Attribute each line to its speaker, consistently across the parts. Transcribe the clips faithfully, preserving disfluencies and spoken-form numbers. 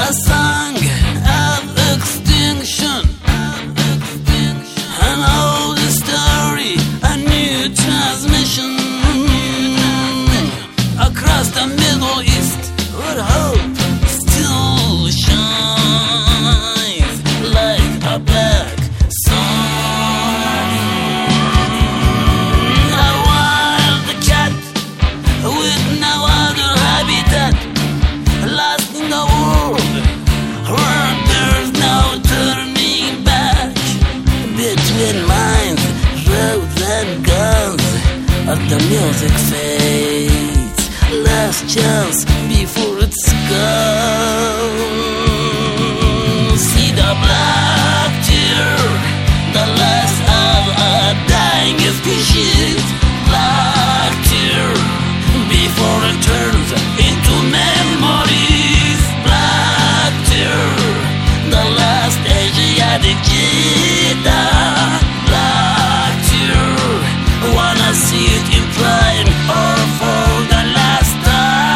Speaker 1: a song of extinction, an old story, a new transmission across the Middle East, where hope still shines like a black sun. A wild cat with no other habitat, lost in the world where there's no turning back. Between minds, roads and guns, as the music fades, last chance before it's gone. See the black tear, the last of a dying species. Black tear before it turns into memories. Black tear, the last Asiatic cheetah. Black tear, wanna see it in prime or for the last time.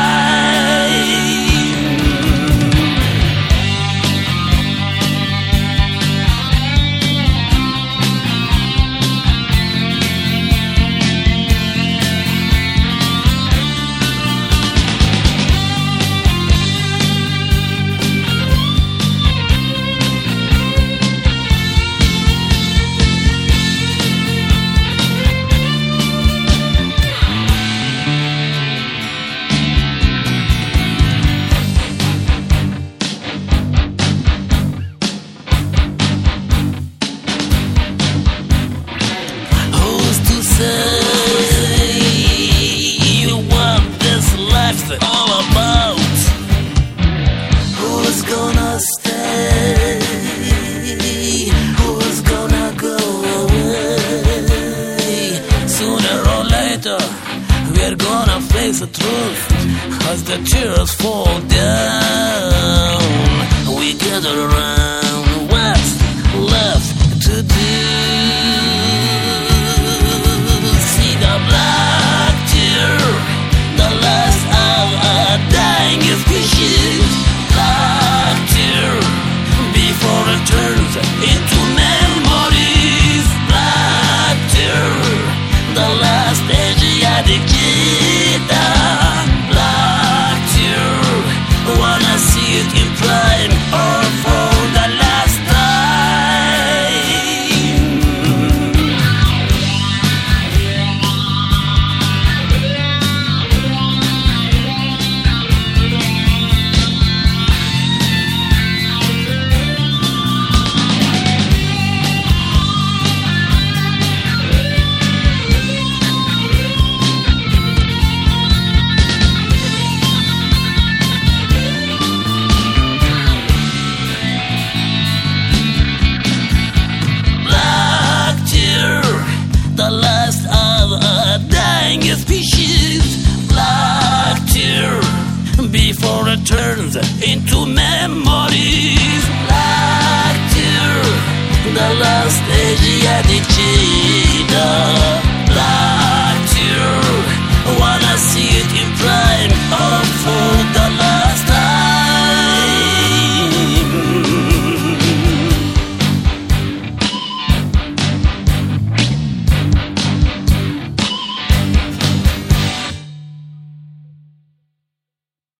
Speaker 1: You what this life's all about? Who's gonna stay? Who's gonna go away? Sooner or later, we're gonna face the truth as the tears fall down. We gather around, what's left to do? Turns into memories. Black tear, the last Asiatic cheetah. Black tear, wanna see it in prime or for the last species. Black tear before it turns into memories. Black tear, the last Asiatic cheetah.